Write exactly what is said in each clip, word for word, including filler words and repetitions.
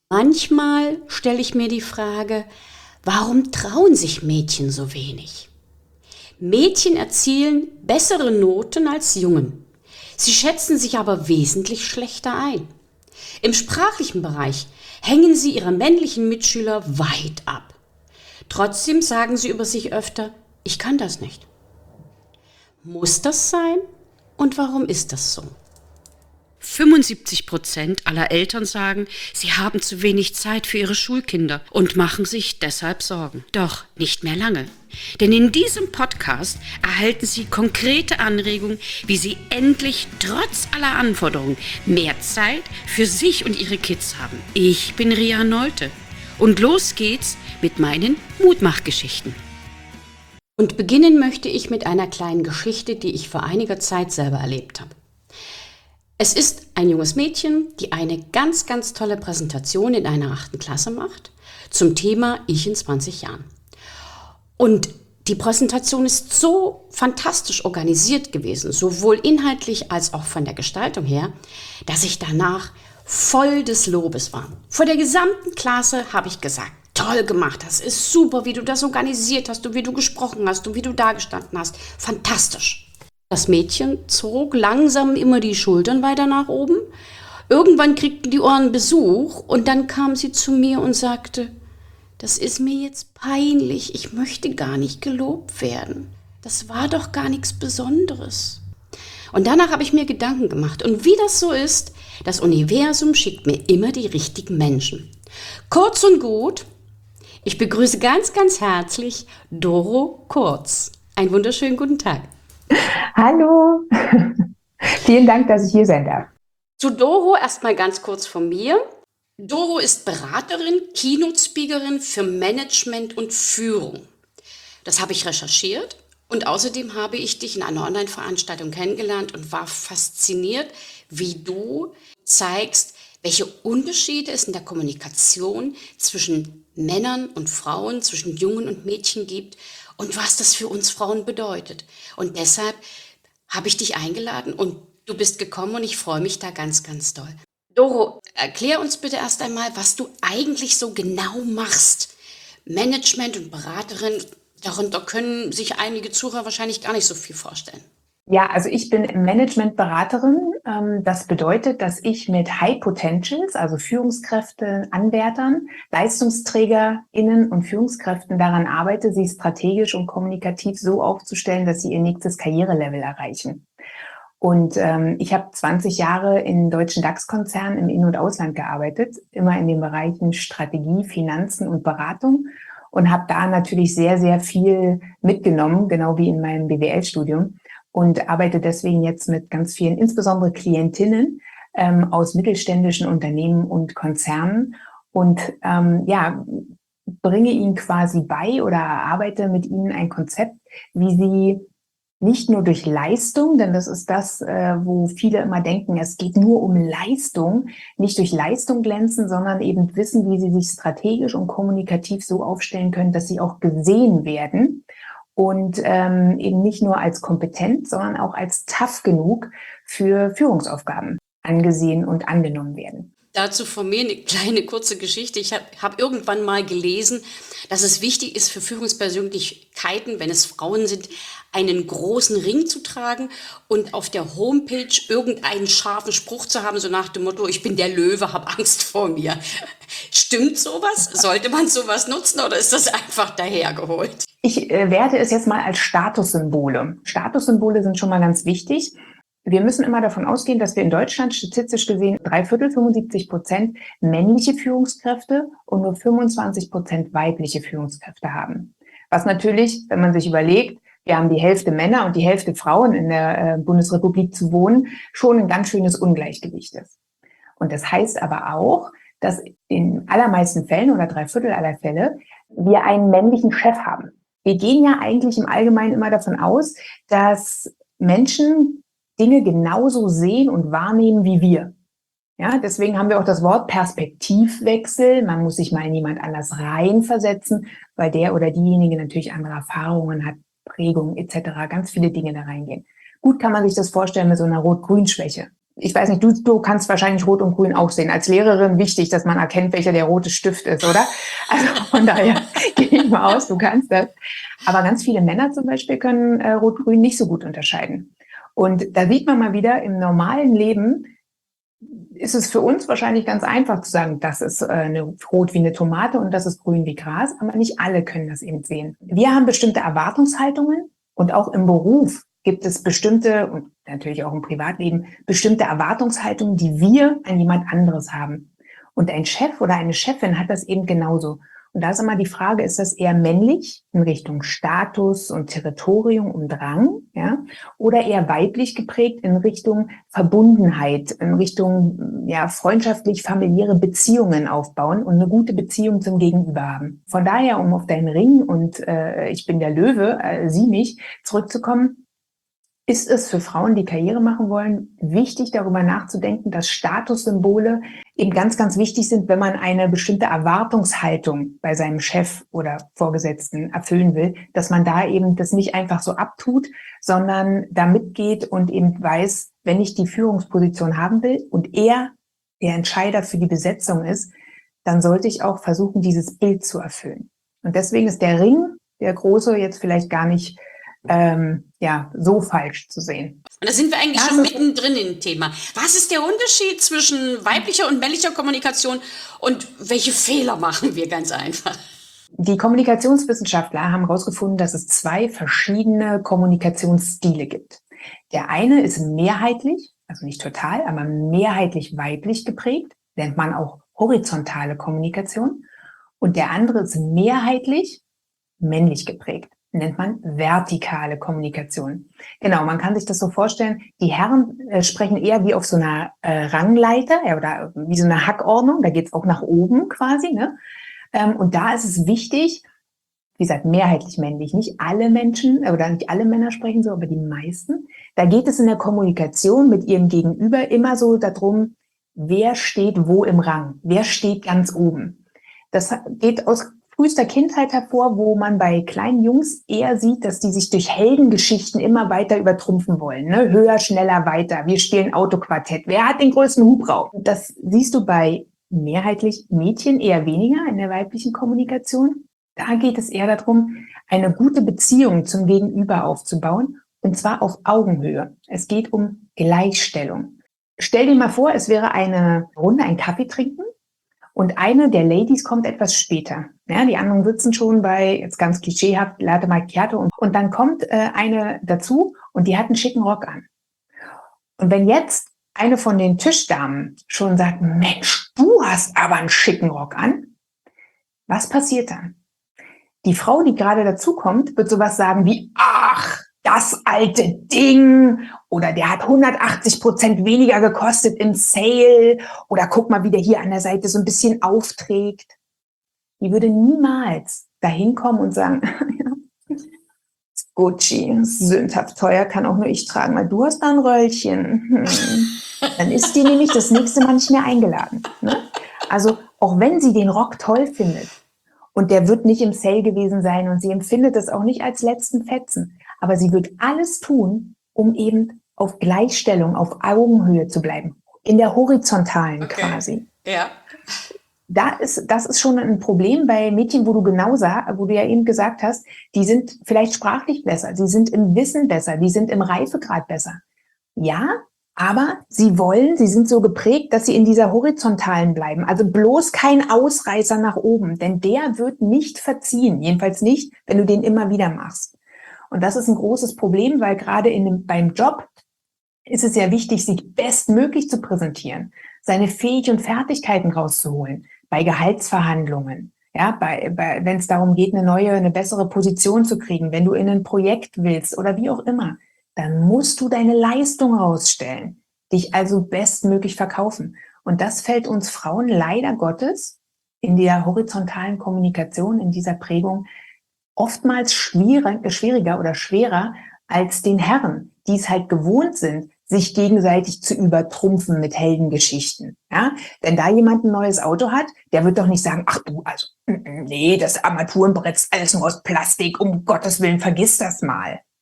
Manchmal stelle ich mir die Frage, warum trauen sich Mädchen so wenig? Mädchen erzielen bessere Noten als Jungen. Sie schätzen sich aber wesentlich schlechter ein. Im sprachlichen Bereich hängen sie ihre männlichen Mitschüler weit ab. Trotzdem sagen sie über sich öfter, ich kann das nicht. Muss das sein? Und warum ist das so? fünfundsiebzig Prozent aller Eltern sagen, sie haben zu wenig Zeit für ihre Schulkinder und machen sich deshalb Sorgen. Doch nicht mehr lange. Denn in diesem Podcast erhalten Sie konkrete Anregungen, wie Sie endlich trotz aller Anforderungen mehr Zeit für sich und Ihre Kids haben. Ich bin Ria Nolte und los geht's mit meinen Mutmachgeschichten. Und beginnen möchte ich mit einer kleinen Geschichte, die ich vor einiger Zeit selber erlebt habe. Es ist ein junges Mädchen, die eine ganz, ganz tolle Präsentation in einer achten Klasse macht zum Thema Ich in zwanzig Jahren. Und die Präsentation ist so fantastisch organisiert gewesen, sowohl inhaltlich als auch von der Gestaltung her, dass ich danach voll des Lobes war. Vor der gesamten Klasse habe ich gesagt, toll gemacht, das ist super, wie du das organisiert hast und wie du gesprochen hast und wie du dagestanden hast. Fantastisch. Das Mädchen zog langsam immer die Schultern weiter nach oben. Irgendwann kriegten die Ohren Besuch und dann kam sie zu mir und sagte, das ist mir jetzt peinlich, ich möchte gar nicht gelobt werden. Das war doch gar nichts Besonderes. Und danach habe ich mir Gedanken gemacht. Und wie das so ist, das Universum schickt mir immer die richtigen Menschen. Kurz und gut, ich begrüße ganz, ganz herzlich Doro Kurz. Einen wunderschönen guten Tag. Hallo, vielen Dank, dass ich hier sein darf. Zu Doro erstmal ganz kurz von mir. Doro ist Beraterin, Keynote-Speakerin für Management und Führung. Das habe ich recherchiert und außerdem habe ich dich in einer Online-Veranstaltung kennengelernt und war fasziniert, wie du zeigst, welche Unterschiede es in der Kommunikation zwischen Männern und Frauen, zwischen Jungen und Mädchen gibt und was das für uns Frauen bedeutet. Und deshalb habe ich dich eingeladen und du bist gekommen und ich freue mich da ganz, ganz doll. Doro, erklär uns bitte erst einmal, was du eigentlich so genau machst. Management und Beraterin, darunter können sich einige Zuhörer wahrscheinlich gar nicht so viel vorstellen. Ja, also ich bin Managementberaterin. Das bedeutet, dass ich mit High Potentials, also Führungskräfte, Anwärtern, LeistungsträgerInnen und Führungskräften daran arbeite, sie strategisch und kommunikativ so aufzustellen, dass sie ihr nächstes Karrierelevel erreichen. Und ähm, ich habe zwanzig Jahre in deutschen DAX-Konzernen im In- und Ausland gearbeitet, immer in den Bereichen Strategie, Finanzen und Beratung und habe da natürlich sehr, sehr viel mitgenommen, genau wie in meinem B W L-Studium. Und arbeite deswegen jetzt mit ganz vielen, insbesondere Klientinnen ähm, aus mittelständischen Unternehmen und Konzernen und ähm, ja, bringe ihnen quasi bei oder erarbeite mit ihnen ein Konzept, wie sie nicht nur durch Leistung, denn das ist das, äh, wo viele immer denken, es geht nur um Leistung, nicht durch Leistung glänzen, sondern eben wissen, wie sie sich strategisch und kommunikativ so aufstellen können, dass sie auch gesehen werden. Und ähm, eben nicht nur als kompetent, sondern auch als tough genug für Führungsaufgaben angesehen und angenommen werden. Dazu von mir eine kleine kurze Geschichte. Ich habe hab irgendwann mal gelesen, dass es wichtig ist für Führungspersönlichkeiten, wenn es Frauen sind, einen großen Ring zu tragen und auf der Homepage irgendeinen scharfen Spruch zu haben, so nach dem Motto, ich bin der Löwe, hab Angst vor mir. Stimmt sowas? Sollte man sowas nutzen oder ist das einfach dahergeholt? Ich äh, werte es jetzt mal als Statussymbole. Statussymbole sind schon mal ganz wichtig. Wir müssen immer davon ausgehen, dass wir in Deutschland statistisch gesehen drei Viertel, fünfundsiebzig Prozent männliche Führungskräfte und nur fünfundzwanzig Prozent weibliche Führungskräfte haben. Was natürlich, wenn man sich überlegt, wir haben die Hälfte Männer und die Hälfte Frauen in der äh, Bundesrepublik zu wohnen, schon ein ganz schönes Ungleichgewicht ist. Und das heißt aber auch, dass in allermeisten Fällen oder drei Viertel aller Fälle wir einen männlichen Chef haben. Wir gehen ja eigentlich im Allgemeinen immer davon aus, dass Menschen Dinge genauso sehen und wahrnehmen wie wir. Ja, deswegen haben wir auch das Wort Perspektivwechsel. Man muss sich mal in jemand anders reinversetzen, weil der oder diejenige natürlich andere Erfahrungen hat, Prägungen et cetera, ganz viele Dinge da reingehen. Gut kann man sich das vorstellen mit so einer Rot-Grün-Schwäche. ich weiß nicht, du, du kannst wahrscheinlich Rot und Grün auch sehen. Als Lehrerin wichtig, dass man erkennt, welcher der rote Stift ist, oder? Also von daher gehe ich mal aus, du kannst das. Aber ganz viele Männer zum Beispiel können äh, Rot-Grün nicht so gut unterscheiden. Und da sieht man mal wieder, im normalen Leben ist es für uns wahrscheinlich ganz einfach zu sagen, das ist äh, eine rot wie eine Tomate und das ist grün wie Gras, aber nicht alle können das eben sehen. Wir haben bestimmte Erwartungshaltungen und auch im Beruf gibt es bestimmte, und natürlich auch im Privatleben, bestimmte Erwartungshaltungen, die wir an jemand anderes haben. Und ein Chef oder eine Chefin hat das eben genauso. Und da ist immer die Frage, ist das eher männlich in Richtung Status und Territorium und Drang, ja, oder eher weiblich geprägt in Richtung Verbundenheit, in Richtung, ja, freundschaftlich-familiäre Beziehungen aufbauen und eine gute Beziehung zum Gegenüber haben. Von daher, um auf deinen Ring und äh, ich bin der Löwe, äh, sieh mich, zurückzukommen, ist es für Frauen, die Karriere machen wollen, wichtig, darüber nachzudenken, dass Statussymbole eben ganz, ganz wichtig sind, wenn man eine bestimmte Erwartungshaltung bei seinem Chef oder Vorgesetzten erfüllen will, dass man da eben das nicht einfach so abtut, sondern da mitgeht und eben weiß, wenn ich die Führungsposition haben will und er der Entscheider für die Besetzung ist, dann sollte ich auch versuchen, dieses Bild zu erfüllen. Und deswegen ist der Ring, der große, jetzt vielleicht gar nicht Ähm, ja, so falsch zu sehen. Und da sind wir eigentlich Ja, schon das ist- mittendrin im Thema. Was ist der Unterschied zwischen weiblicher und männlicher Kommunikation und welche Fehler machen wir ganz einfach? Die Kommunikationswissenschaftler haben herausgefunden, dass es zwei verschiedene Kommunikationsstile gibt. Der eine ist mehrheitlich, also nicht total, aber mehrheitlich weiblich geprägt, nennt man auch horizontale Kommunikation. Und der andere ist mehrheitlich männlich geprägt, nennt man vertikale Kommunikation. Genau, man kann sich das so vorstellen, die Herren äh, sprechen eher wie auf so einer äh, Rangleiter, ja, oder wie so eine Hackordnung, da geht's auch nach oben quasi, ne? Ähm, und da ist es wichtig, wie gesagt, mehrheitlich männlich, nicht alle Menschen oder nicht alle Männer sprechen so, aber die meisten. Da geht es in der Kommunikation mit ihrem Gegenüber immer so darum, wer steht wo im Rang, wer steht ganz oben. Das geht aus frühester Kindheit hervor, wo man bei kleinen Jungs eher sieht, dass die sich durch Heldengeschichten immer weiter übertrumpfen wollen. Ne? Höher, schneller, weiter. Wir spielen Autoquartett. Wer hat den größten Hubraum? Das siehst du bei mehrheitlich Mädchen eher weniger in der weiblichen Kommunikation. Da geht es eher darum, eine gute Beziehung zum Gegenüber aufzubauen, und zwar auf Augenhöhe. Es geht um Gleichstellung. Stell dir mal vor, es wäre eine Runde, ein Kaffee trinken. Und eine der Ladies kommt etwas später. Ja, die anderen sitzen schon bei, jetzt ganz klischeehaft, Latte Macchiato. Und, und dann kommt äh, eine dazu und die hat einen schicken Rock an. Und wenn jetzt eine von den Tischdamen schon sagt, Mensch, du hast aber einen schicken Rock an, was passiert dann? Die Frau, die gerade dazukommt, wird sowas sagen wie, ach, das alte Ding, oder der hat hundertachtzig Prozent weniger gekostet im Sale, oder guck mal, wie der hier an der Seite so ein bisschen aufträgt. Die würde niemals dahin kommen und sagen, Gucci, sündhaft teuer, kann auch nur ich tragen, weil du hast da ein Röllchen. Hm. Dann ist die nämlich das nächste Mal nicht mehr eingeladen. Ne? Also auch wenn sie den Rock toll findet und der wird nicht im Sale gewesen sein und sie empfindet das auch nicht als letzten Fetzen, aber sie wird alles tun, um eben auf Gleichstellung, auf Augenhöhe zu bleiben, in der horizontalen Okay. quasi. Ja. Da ist, das ist schon ein Problem bei Mädchen, wo du genau sah, wo du ja eben gesagt hast, die sind vielleicht sprachlich besser, sie sind im Wissen besser, die sind im Reifegrad besser. Ja, aber sie wollen, sie sind so geprägt, dass sie in dieser horizontalen bleiben. Also bloß kein Ausreißer nach oben, denn der wird nicht verziehen, jedenfalls nicht, wenn du den immer wieder machst. Und das ist ein großes Problem, weil gerade in dem, beim Job ist es ja wichtig, sich bestmöglich zu präsentieren, seine Fähigkeiten und Fertigkeiten rauszuholen, bei Gehaltsverhandlungen, ja, bei, bei, wenn es darum geht, eine neue, eine bessere Position zu kriegen, wenn du in ein Projekt willst oder wie auch immer, dann musst du deine Leistung rausstellen, dich also bestmöglich verkaufen. Und das fällt uns Frauen leider Gottes in der horizontalen Kommunikation, in dieser Prägung oftmals schwieriger, schwieriger oder schwerer als den Herren, die es halt gewohnt sind, sich gegenseitig zu übertrumpfen mit Heldengeschichten. Ja? Wenn da jemand ein neues Auto hat, der wird doch nicht sagen, ach du, also, nee, das Armaturenbrett ist alles nur aus Plastik, um Gottes Willen, vergiss das mal.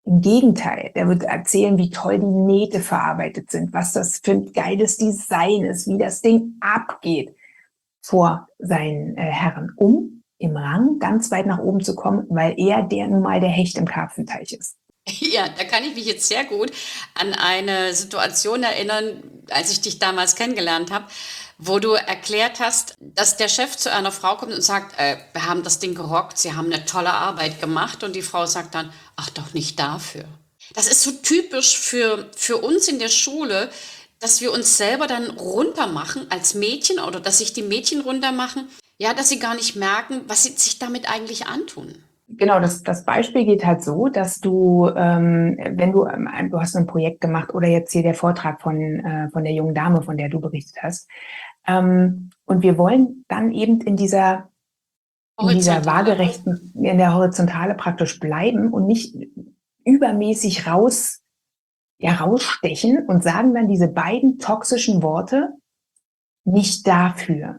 Im Gegenteil, der wird erzählen, wie toll die Nähte verarbeitet sind, was das für ein geiles Design ist, wie das Ding abgeht vor seinen äh, Herren, um im Rang ganz weit nach oben zu kommen, weil er der nun mal der Hecht im Karpfenteich ist. Ja, da kann ich mich jetzt sehr gut an eine Situation erinnern, als ich dich damals kennengelernt habe, wo du erklärt hast, dass der Chef zu einer Frau kommt und sagt, äh, wir haben das Ding gerockt, Sie haben eine tolle Arbeit gemacht, und die Frau sagt dann, ach doch nicht dafür. Das ist so typisch für, für uns in der Schule, dass wir uns selber dann runtermachen als Mädchen, oder dass sich die Mädchen runtermachen, ja, dass sie gar nicht merken, was sie sich damit eigentlich antun. Genau, das, das Beispiel geht halt so, dass du, ähm, wenn du, ähm, du hast ein Projekt gemacht oder jetzt hier der Vortrag von, äh, von der jungen Dame, von der du berichtet hast, ähm, und wir wollen dann eben in dieser, in dieser waagerechten, in der Horizontale praktisch bleiben und nicht übermäßig raus, ja, rausstechen und sagen dann diese beiden toxischen Worte, nicht dafür.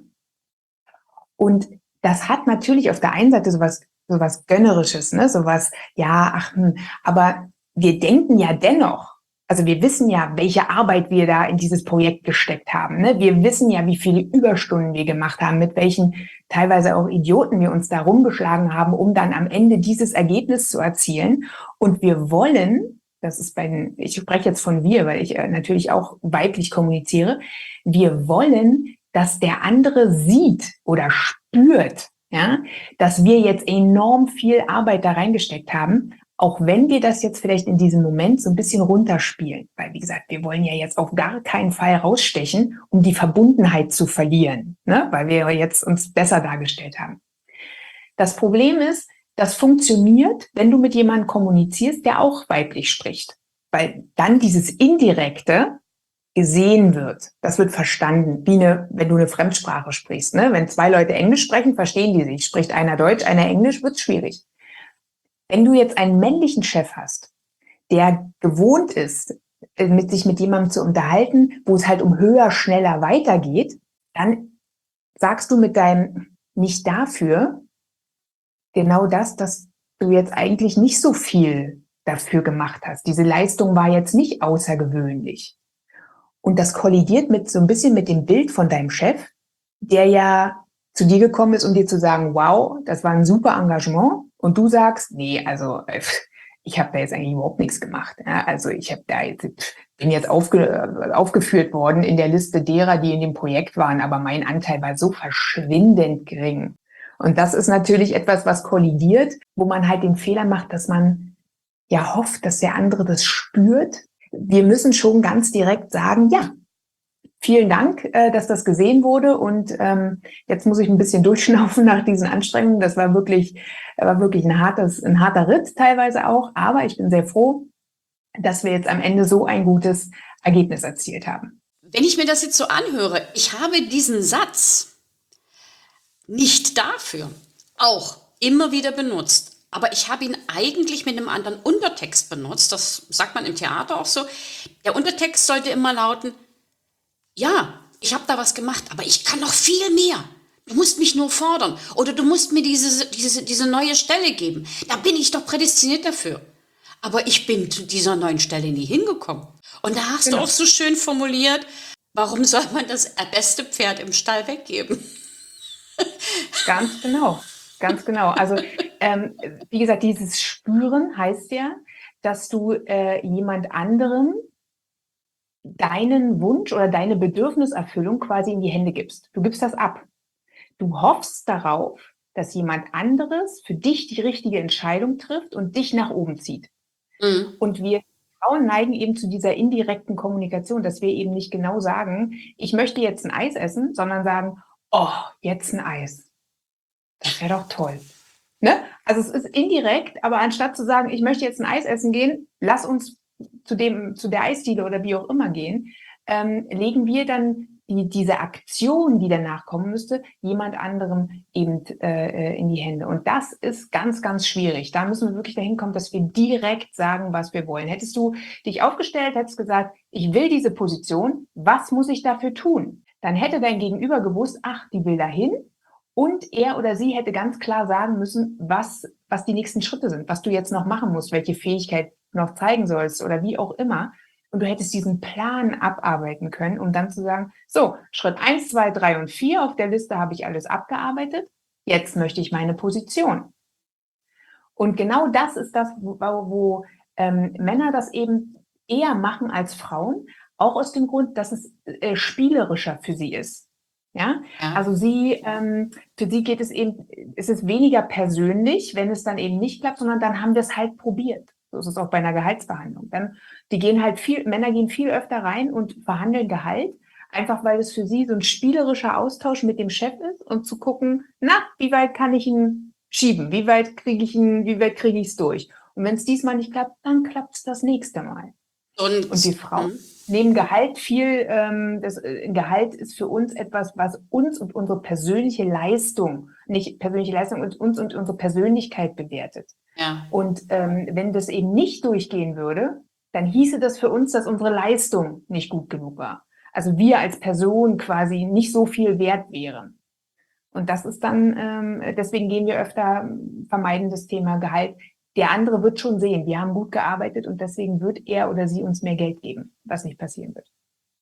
Und das hat natürlich auf der einen Seite sowas sowas Gönnerisches, ne, sowas, ja, ach, hm, aber wir denken ja dennoch, also wir wissen ja, welche Arbeit wir da in dieses Projekt gesteckt haben, ne, wir wissen ja, wie viele Überstunden wir gemacht haben, mit welchen teilweise auch Idioten wir uns da rumgeschlagen haben, um dann am Ende dieses Ergebnis zu erzielen, und wir wollen, das ist bei den, ich spreche jetzt von wir, weil ich äh, natürlich auch weiblich kommuniziere, wir wollen, dass der andere sieht oder spürt, ja, dass wir jetzt enorm viel Arbeit da reingesteckt haben, auch wenn wir das jetzt vielleicht in diesem Moment so ein bisschen runterspielen. Weil, wie gesagt, wir wollen ja jetzt auf gar keinen Fall rausstechen, um die Verbundenheit zu verlieren, ne, weil wir jetzt uns besser dargestellt haben. Das Problem ist, das funktioniert, wenn du mit jemandem kommunizierst, der auch weiblich spricht. Weil dann dieses Indirekte gesehen wird. Das wird verstanden, wie eine, wenn du eine Fremdsprache sprichst. Ne? Wenn zwei Leute Englisch sprechen, verstehen die sich. Spricht einer Deutsch, einer Englisch, wird es schwierig. Wenn du jetzt einen männlichen Chef hast, der gewohnt ist, mit sich mit jemandem zu unterhalten, wo es halt um höher, schneller weitergeht, dann sagst du mit deinem nicht dafür genau das, dass du jetzt eigentlich nicht so viel dafür gemacht hast. Diese Leistung war jetzt nicht außergewöhnlich. Und das kollidiert mit so ein bisschen mit dem Bild von deinem Chef, der ja zu dir gekommen ist, um dir zu sagen, wow, das war ein super Engagement. Und du sagst, nee, also ich habe da jetzt eigentlich überhaupt nichts gemacht. Ja, also ich habe da jetzt, bin jetzt aufge, aufgeführt worden in der Liste derer, die in dem Projekt waren, aber mein Anteil war so verschwindend gering. Und das ist natürlich etwas, was kollidiert, wo man halt den Fehler macht, dass man ja hofft, dass der andere das spürt. Wir müssen schon ganz direkt sagen, ja, vielen Dank, äh, dass das gesehen wurde, und ähm, jetzt muss ich ein bisschen durchschnaufen nach diesen Anstrengungen. Das war wirklich, war wirklich ein hartes, ein harter Ritt teilweise auch, aber ich bin sehr froh, dass wir jetzt am Ende so ein gutes Ergebnis erzielt haben. Wenn ich mir das jetzt so anhöre, ich habe diesen Satz nicht dafür auch immer wieder benutzt. Aber ich habe ihn eigentlich mit einem anderen Untertext benutzt. Das sagt man im Theater auch so. Der Untertext sollte immer lauten, ja, ich habe da was gemacht, aber ich kann noch viel mehr. Du musst mich nur fordern. Oder du musst mir diese, diese, diese neue Stelle geben. Da bin ich doch prädestiniert dafür. Aber ich bin zu dieser neuen Stelle nie hingekommen. Und da hast genau. du auch so schön formuliert, warum soll man das beste Pferd im Stall weggeben? Ganz genau. Ganz genau. Also ähm, wie gesagt, dieses Spüren heißt ja, dass du äh, jemand anderem deinen Wunsch oder deine Bedürfniserfüllung quasi in die Hände gibst. Du gibst das ab. Du hoffst darauf, dass jemand anderes für dich die richtige Entscheidung trifft und dich nach oben zieht. Mhm. Und wir Frauen neigen eben zu dieser indirekten Kommunikation, dass wir eben nicht genau sagen, ich möchte jetzt ein Eis essen, sondern sagen, oh, jetzt ein Eis. Das wäre doch toll. Ne? Also es ist indirekt, aber anstatt zu sagen, ich möchte jetzt ein Eis essen gehen, lass uns zu dem, zu der Eisdiele oder wie auch immer gehen, ähm, legen wir dann die, diese Aktion, die danach kommen müsste, jemand anderem eben äh, in die Hände. Und das ist ganz, ganz schwierig. Da müssen wir wirklich dahin kommen, dass wir direkt sagen, was wir wollen. Hättest du dich aufgestellt, hättest gesagt, ich will diese Position, was muss ich dafür tun? Dann hätte dein Gegenüber gewusst, ach, die will dahin. Und er oder sie hätte ganz klar sagen müssen, was, was die nächsten Schritte sind, was du jetzt noch machen musst, welche Fähigkeit du noch zeigen sollst oder wie auch immer. Und du hättest diesen Plan abarbeiten können, um dann zu sagen, so, Schritt eins, zwei, drei und vier auf der Liste habe ich alles abgearbeitet. Jetzt möchte ich meine Position. Und genau das ist das, wo, wo ähm, Männer das eben eher machen als Frauen, auch aus dem Grund, dass es äh, spielerischer für sie ist. Ja, Ja. also sie, ähm, für sie geht es eben, es ist weniger persönlich, wenn es dann eben nicht klappt, sondern dann haben wir es halt probiert. So ist es auch bei einer Gehaltsverhandlung. Dann, die gehen halt viel, Männer gehen viel öfter rein und verhandeln Gehalt, einfach weil es für sie so ein spielerischer Austausch mit dem Chef ist und zu gucken, na, wie weit kann ich ihn schieben? Wie weit kriege ich ihn, wie weit kriege ich es durch? Und wenn es diesmal nicht klappt, dann klappt es das nächste Mal. Und, und die Frauen hm. nehmen Gehalt viel, ähm, das äh, Gehalt ist für uns etwas, was uns und unsere persönliche Leistung, nicht persönliche Leistung, uns, uns und unsere Persönlichkeit bewertet. Ja. Und ähm, wenn das eben nicht durchgehen würde, dann hieße das für uns, dass unsere Leistung nicht gut genug war. Also wir als Person quasi nicht so viel wert wären. Und das ist dann, ähm, deswegen gehen wir öfter, vermeiden das Thema Gehalt. Der andere wird schon sehen, wir haben gut gearbeitet und deswegen wird er oder sie uns mehr Geld geben, was nicht passieren wird.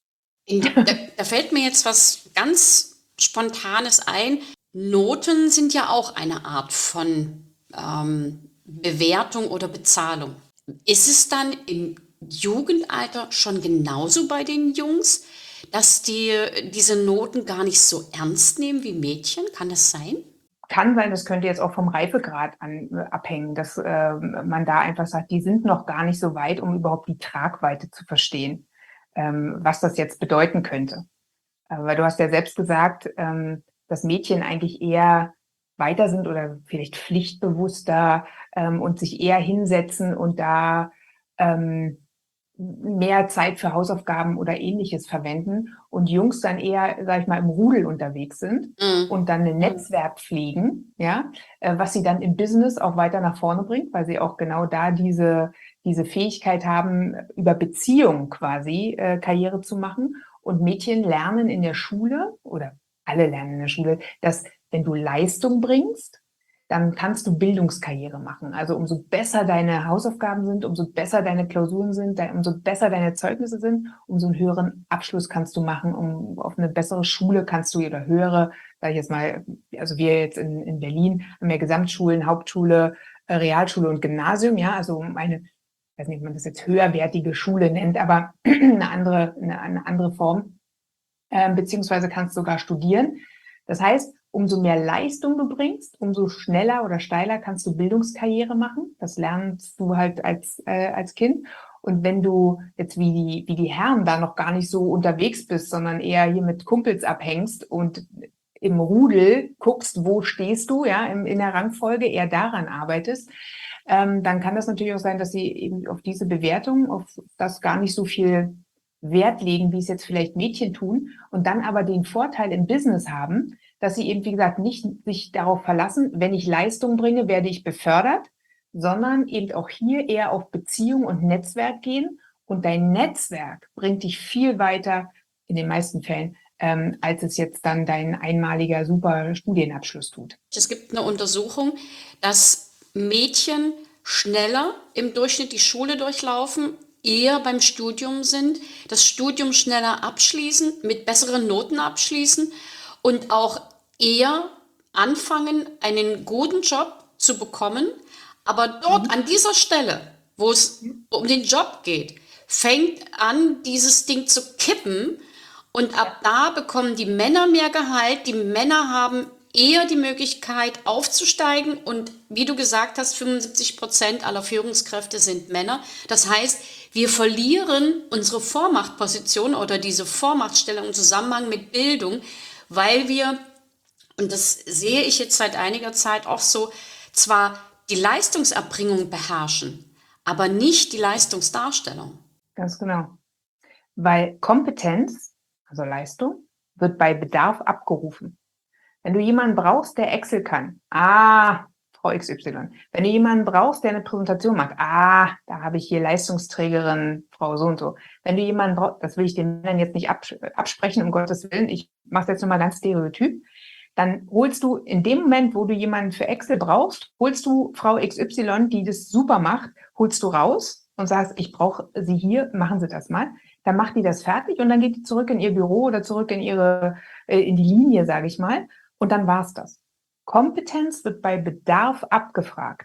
Da, da fällt mir jetzt was ganz Spontanes ein. Noten sind ja auch eine Art von ähm, Bewertung oder Bezahlung. Ist es dann im Jugendalter schon genauso bei den Jungs, dass die diese Noten gar nicht so ernst nehmen wie Mädchen? Kann das sein? Kann sein, das könnte jetzt auch vom Reifegrad an, äh, abhängen, dass äh, man da einfach sagt, die sind noch gar nicht so weit, um überhaupt die Tragweite zu verstehen, ähm, was das jetzt bedeuten könnte. Äh, weil du hast ja selbst gesagt, ähm, dass Mädchen eigentlich eher weiter sind oder vielleicht pflichtbewusster ähm, und sich eher hinsetzen und da ähm, mehr Zeit für Hausaufgaben oder Ähnliches verwenden und Jungs dann eher, sag ich mal, im Rudel unterwegs sind Mhm. und dann ein Netzwerk pflegen, ja, äh, was sie dann im Business auch weiter nach vorne bringt, weil sie auch genau da diese, diese Fähigkeit haben, über Beziehungen quasi äh, Karriere zu machen. Und Mädchen lernen in der Schule oder alle lernen in der Schule, dass wenn du Leistung bringst, dann kannst du Bildungskarriere machen. Also umso besser deine Hausaufgaben sind, umso besser deine Klausuren sind, umso besser deine Zeugnisse sind, umso einen höheren Abschluss kannst du machen, um auf eine bessere Schule kannst du oder höhere, sage ich jetzt mal, also wir jetzt in, in Berlin haben ja Gesamtschulen, Hauptschule, Realschule und Gymnasium, ja, also um eine, ich weiß nicht, ob man das jetzt höherwertige Schule nennt, aber eine andere, eine, eine andere Form, äh, beziehungsweise kannst sogar studieren. Das heißt, umso mehr Leistung du bringst, umso schneller oder steiler kannst du Bildungskarriere machen. Das lernst du halt als, äh, als Kind. Und wenn du jetzt wie die, wie die Herren da noch gar nicht so unterwegs bist, sondern eher hier mit Kumpels abhängst und im Rudel guckst, wo stehst du, ja, in, in der Rangfolge, eher daran arbeitest, ähm, dann kann das natürlich auch sein, dass sie eben auf diese Bewertung, auf das gar nicht so viel Wert legen, wie es jetzt vielleicht Mädchen tun und dann aber den Vorteil im Business haben, dass sie eben, wie gesagt, nicht sich darauf verlassen, wenn ich Leistung bringe, werde ich befördert, sondern eben auch hier eher auf Beziehung und Netzwerk gehen. Und dein Netzwerk bringt dich viel weiter, in den meisten Fällen, ähm, als es jetzt dann dein einmaliger super Studienabschluss tut. Es gibt eine Untersuchung, dass Mädchen schneller im Durchschnitt die Schule durchlaufen, eher beim Studium sind, das Studium schneller abschließen, mit besseren Noten abschließen und auch eher anfangen, einen guten Job zu bekommen. Aber dort, mhm. an dieser Stelle, wo es um den Job geht, fängt an, dieses Ding zu kippen. Und ab da bekommen die Männer mehr Gehalt. Die Männer haben eher die Möglichkeit aufzusteigen. Und wie du gesagt hast, fünfundsiebzig Prozent aller Führungskräfte sind Männer. Das heißt, wir verlieren unsere Vormachtposition oder diese Vormachtstellung im Zusammenhang mit Bildung, weil wir, und das sehe ich jetzt seit einiger Zeit auch so, zwar die Leistungserbringung beherrschen, aber nicht die Leistungsdarstellung. Ganz genau. Weil Kompetenz, also Leistung, wird bei Bedarf abgerufen. Wenn du jemanden brauchst, der Excel kann, ah, Frau X Y. Wenn du jemanden brauchst, der eine Präsentation macht, ah, da habe ich hier Leistungsträgerin, Frau so und so. Wenn du jemanden brauchst, das will ich den Männern jetzt nicht abs- absprechen, um Gottes Willen, ich mache jetzt nochmal ganz stereotyp. dann holst du in dem Moment, wo du jemanden für Excel brauchst, holst du Frau X Y, die das super macht, holst du raus und sagst, ich brauche sie hier, machen Sie das mal. Dann macht die das fertig und dann geht die zurück in ihr Büro oder zurück in ihre, äh, in die Linie, sage ich mal. Und dann war's das. Kompetenz wird bei Bedarf abgefragt.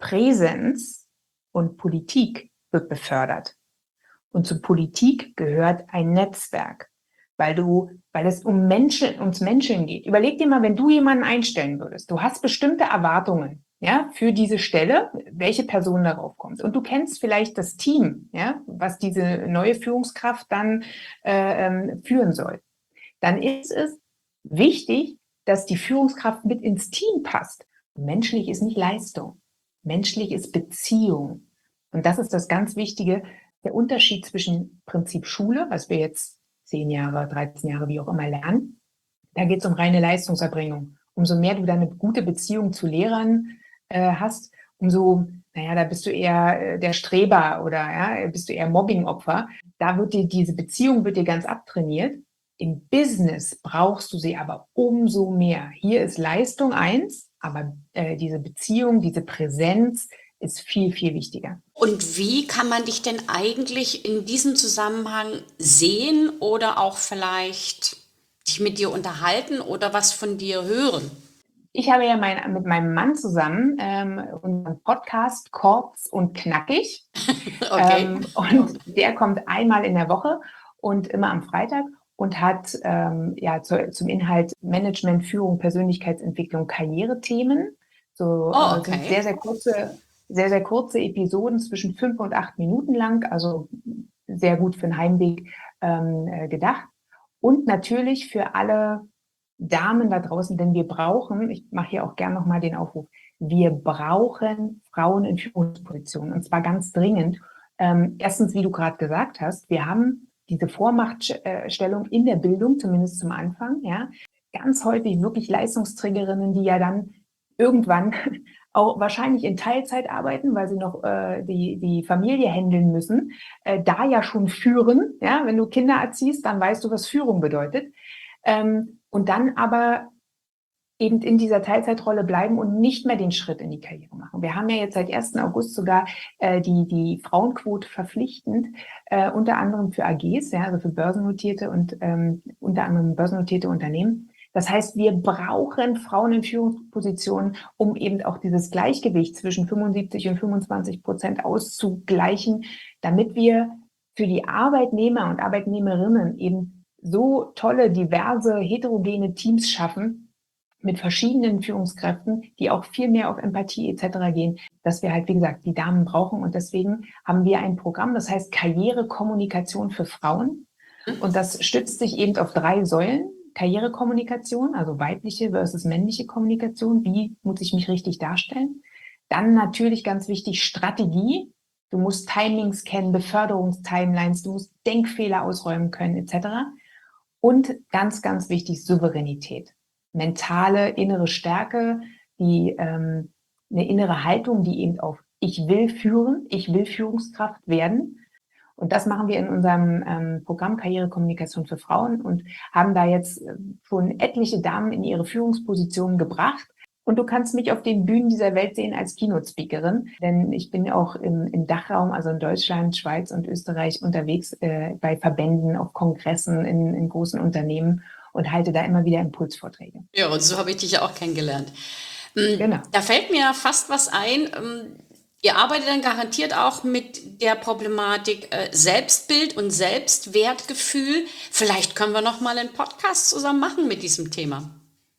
Präsenz und Politik wird befördert. Und zur Politik gehört ein Netzwerk, weil du, weil es um Menschen, ums Menschen geht. Überleg dir mal, wenn du jemanden einstellen würdest, du hast bestimmte Erwartungen, ja, für diese Stelle, welche Person darauf kommt. Und du kennst vielleicht das Team, ja, was diese neue Führungskraft dann äh, ähm, führen soll. Dann ist es wichtig, dass die Führungskraft mit ins Team passt. Menschlich ist nicht Leistung. Menschlich ist Beziehung. Und das ist das ganz Wichtige, der Unterschied zwischen Prinzip Schule, was wir jetzt zehn Jahre, dreizehn Jahre, wie auch immer lernen, da geht es um reine Leistungserbringung. Umso mehr du da eine gute Beziehung zu Lehrern äh, hast, umso, naja, da bist du eher äh, der Streber oder ja, bist du eher Mobbingopfer. Da wird dir diese Beziehung wird dir ganz abtrainiert. Im Business brauchst du sie aber umso mehr. Hier ist Leistung eins, aber äh, diese Beziehung, diese Präsenz ist viel, viel wichtiger. Und wie kann man dich denn eigentlich in diesem Zusammenhang sehen oder auch vielleicht dich mit dir unterhalten oder was von dir hören? Ich habe ja mein, mit meinem Mann zusammen ähm, unseren Podcast Kurz und Knackig. Okay. Ähm, und der kommt einmal in der Woche und immer am Freitag und hat ähm, ja zu, zum Inhalt Management, Führung, Persönlichkeitsentwicklung, Karrierethemen. So Oh, äh, okay. sind sehr, sehr kurze, sehr, sehr kurze Episoden zwischen fünf und acht Minuten lang, also sehr gut für den Heimweg ähm, äh, gedacht. Und natürlich für alle Damen da draußen, denn wir brauchen, ich mache hier auch gerne nochmal den Aufruf, wir brauchen Frauen in Führungspositionen und zwar ganz dringend. Ähm, erstens, wie du gerade gesagt hast, wir haben diese Vormachtstellung in der Bildung, zumindest zum Anfang, ja, ganz häufig wirklich Leistungsträgerinnen, die ja dann irgendwann auch wahrscheinlich in Teilzeit arbeiten, weil sie noch äh, die, die Familie handeln müssen, äh, da ja schon führen, ja, wenn du Kinder erziehst, dann weißt du, was Führung bedeutet. Ähm, und dann aber eben in dieser Teilzeitrolle bleiben und nicht mehr den Schritt in die Karriere machen. Wir haben ja jetzt seit ersten August sogar äh, die, die Frauenquote verpflichtend, äh, unter anderem für A Gs, ja, also für börsennotierte und ähm, unter anderem börsennotierte Unternehmen. Das heißt, wir brauchen Frauen in Führungspositionen, um eben auch dieses Gleichgewicht zwischen fünfundsiebzig und fünfundzwanzig Prozent auszugleichen, damit wir für die Arbeitnehmer und Arbeitnehmerinnen eben so tolle, diverse, heterogene Teams schaffen, mit verschiedenen Führungskräften, die auch viel mehr auf Empathie et cetera gehen, dass wir halt, wie gesagt, die Damen brauchen. Und deswegen haben wir ein Programm, das heißt Karrierekommunikation für Frauen. Und das stützt sich eben auf drei Säulen. Karrierekommunikation, also weibliche versus männliche Kommunikation. Wie muss ich mich richtig darstellen? Dann natürlich ganz wichtig Strategie. Du musst Timings kennen, Beförderungstimelines, du musst Denkfehler ausräumen können et cetera. Und ganz, ganz wichtig Souveränität. Mentale innere Stärke, die ähm, eine innere Haltung, die eben auf ich will führen, ich will Führungskraft werden. Und das machen wir in unserem ähm, Programm Karrierekommunikation für Frauen und haben da jetzt äh, schon etliche Damen in ihre Führungspositionen gebracht. Und du kannst mich auf den Bühnen dieser Welt sehen als Keynote-Speakerin, denn ich bin auch im, im Dachraum, also in Deutschland, Schweiz und Österreich unterwegs äh, bei Verbänden, auf Kongressen, in, in großen Unternehmen und halte da immer wieder Impulsvorträge. Ja, und so habe ich dich ja auch kennengelernt. Genau. Da fällt mir fast was ein. Ihr arbeitet dann garantiert auch mit der Problematik äh, Selbstbild und Selbstwertgefühl. Vielleicht können wir noch mal einen Podcast zusammen machen mit diesem Thema.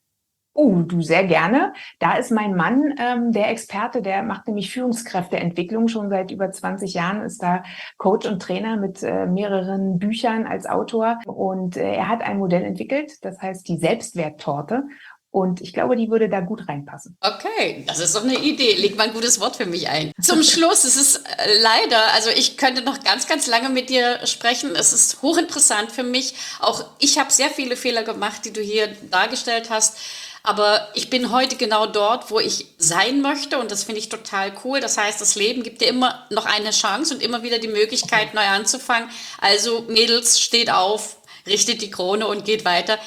Oh, du, sehr gerne. Da ist mein Mann ähm, der Experte, der macht nämlich Führungskräfteentwicklung schon seit über zwanzig Jahren, ist da Coach und Trainer mit äh, mehreren Büchern als Autor. Und äh, er hat ein Modell entwickelt, das heißt die Selbstwerttorte. Und ich glaube, die würde da gut reinpassen. Okay, das ist doch eine Idee. Leg mal ein gutes Wort für mich ein. Zum Schluss, es ist äh, leider, also ich könnte noch ganz, ganz lange mit dir sprechen. Es ist hochinteressant für mich. Auch ich habe sehr viele Fehler gemacht, die du hier dargestellt hast. Aber ich bin heute genau dort, wo ich sein möchte und das finde ich total cool. Das heißt, das Leben gibt dir immer noch eine Chance und immer wieder die Möglichkeit, neu anzufangen. Also Mädels, steht auf, richtet die Krone und geht weiter.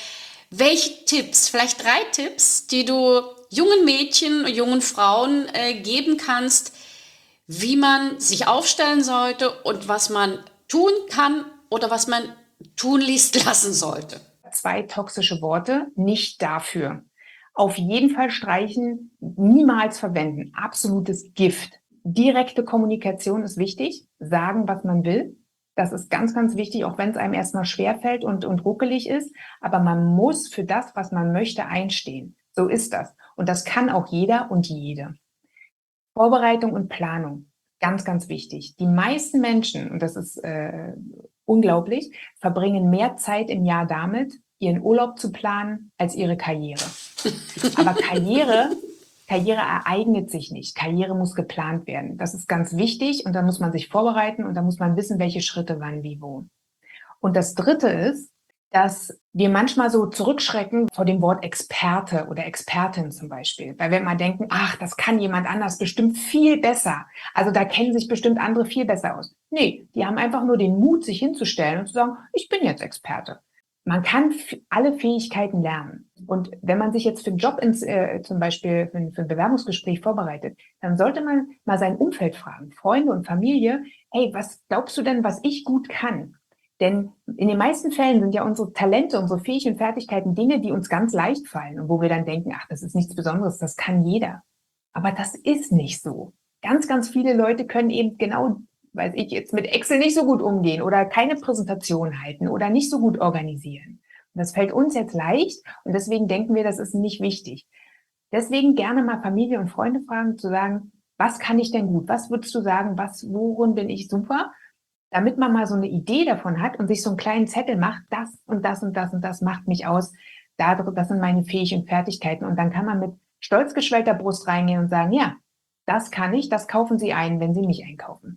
Welche Tipps, vielleicht drei Tipps, die du jungen Mädchen, jungen Frauen äh, geben kannst, wie man sich aufstellen sollte und was man tun kann oder was man tunlichst lassen sollte? Zwei toxische Worte, nicht dafür. Auf jeden Fall streichen, niemals verwenden. Absolutes Gift. Direkte Kommunikation ist wichtig. Sagen, was man will. Das ist ganz, ganz wichtig, auch wenn es einem erstmal schwerfällt und, und ruckelig ist. Aber man muss für das, was man möchte, einstehen. So ist das. Und das kann auch jeder und jede. Vorbereitung und Planung. Ganz, ganz wichtig. Die meisten Menschen, und das ist äh, unglaublich, verbringen mehr Zeit im Jahr damit, ihren Urlaub zu planen, als ihre Karriere. Aber Karriere, Karriere ereignet sich nicht. Karriere muss geplant werden. Das ist ganz wichtig und da muss man sich vorbereiten und da muss man wissen, welche Schritte wann, wie, wo. Und das Dritte ist, dass wir manchmal so zurückschrecken vor dem Wort Experte oder Expertin zum Beispiel. Weil wir immer denken, ach, das kann jemand anders bestimmt viel besser. Also da kennen sich bestimmt andere viel besser aus. Nee, die haben einfach nur den Mut, sich hinzustellen und zu sagen, ich bin jetzt Experte. Man kann alle Fähigkeiten lernen. Und wenn man sich jetzt für einen Job ins, äh, zum Beispiel für ein, für ein Bewerbungsgespräch vorbereitet, dann sollte man mal sein Umfeld fragen, Freunde und Familie, hey, was glaubst du denn, was ich gut kann? Denn in den meisten Fällen sind ja unsere Talente, unsere Fähigkeiten und Fertigkeiten Dinge, die uns ganz leicht fallen und wo wir dann denken, ach, das ist nichts Besonderes, das kann jeder. Aber das ist nicht so. Ganz, ganz viele Leute können eben genau, weiß ich jetzt, mit Excel nicht so gut umgehen oder keine Präsentation halten oder nicht so gut organisieren. Und das fällt uns jetzt leicht und deswegen denken wir, das ist nicht wichtig. Deswegen gerne mal Familie und Freunde fragen, zu sagen, was kann ich denn gut? Was würdest du sagen, was, worin bin ich super? Damit man mal so eine Idee davon hat und sich so einen kleinen Zettel macht, das und das und das und das macht mich aus, das sind meine Fähigkeiten und Fertigkeiten. Und dann kann man mit stolz geschwellter Brust reingehen und sagen, ja, das kann ich, das kaufen Sie ein, wenn Sie mich einkaufen.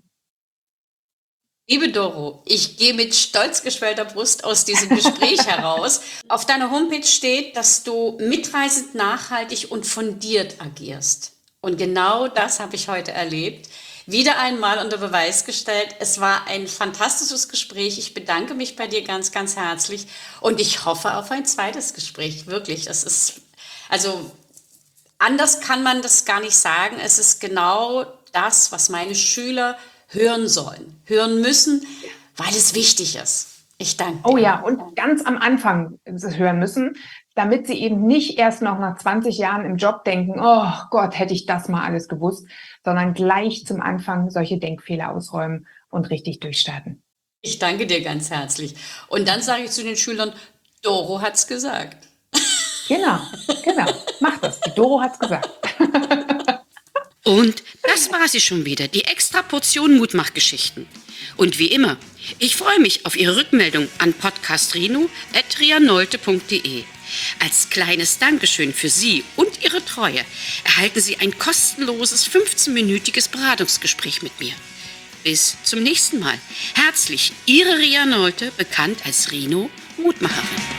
Liebe Doro, ich gehe mit stolz geschwellter Brust aus diesem Gespräch heraus. Auf deiner Homepage steht, dass du mitreißend, nachhaltig und fundiert agierst. Und genau das habe ich heute erlebt. Wieder einmal unter Beweis gestellt. Es war ein fantastisches Gespräch. Ich bedanke mich bei dir ganz, ganz herzlich und ich hoffe auf ein zweites Gespräch. Wirklich, es ist, also anders kann man das gar nicht sagen. Es ist genau das, was meine Schüler hören sollen, hören müssen, weil es wichtig ist. Ich danke dir. Oh ja, und ganz am Anfang hören müssen, damit sie eben nicht erst noch nach zwanzig Jahren im Job denken, oh Gott, hätte ich das mal alles gewusst, sondern gleich zum Anfang solche Denkfehler ausräumen und richtig durchstarten. Ich danke dir ganz herzlich. Und dann sage ich zu den Schülern, Doro hat's gesagt. Genau, genau, mach das. Die Doro hat's gesagt. Und das war sie schon wieder, die extra Portion Mutmachgeschichten. Und wie immer, ich freue mich auf Ihre Rückmeldung an podcastrino at rianolte punkt de. Als kleines Dankeschön für Sie und Ihre Treue erhalten Sie ein kostenloses fünfzehnminütiges Beratungsgespräch mit mir. Bis zum nächsten Mal. Herzlich, Ihre Ria Nolte, bekannt als Rino, Mutmacherin.